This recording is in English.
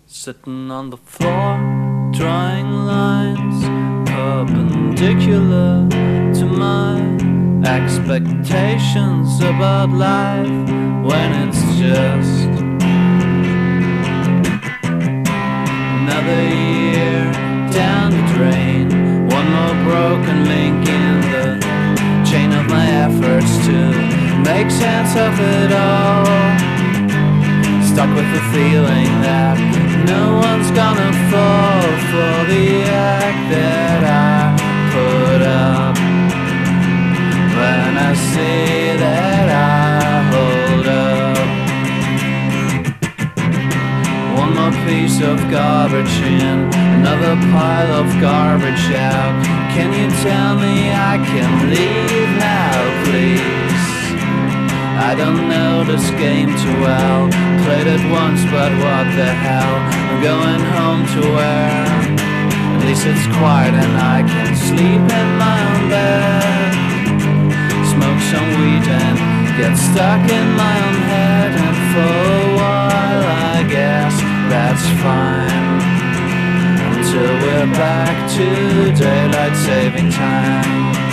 Sitting on the floor, drawing lines perpendicular to my expectations about life, when it's just another year down the drain. One more broken link in the chain of my efforts to make sense of it all. Stuck with the feeling that no one's gonna fall for the act that I put up. When I see that I hold up one more piece of garbage in, another pile of garbage out. Can you tell me I can leave now, please? I don't know this game too well. Played it once, but what the hell? I'm going home to where at least it's quiet and I can sleep in my own bed. Smoke some weed and get stuck in my own head, and for a while I guess that's fine, until we're back to daylight saving time.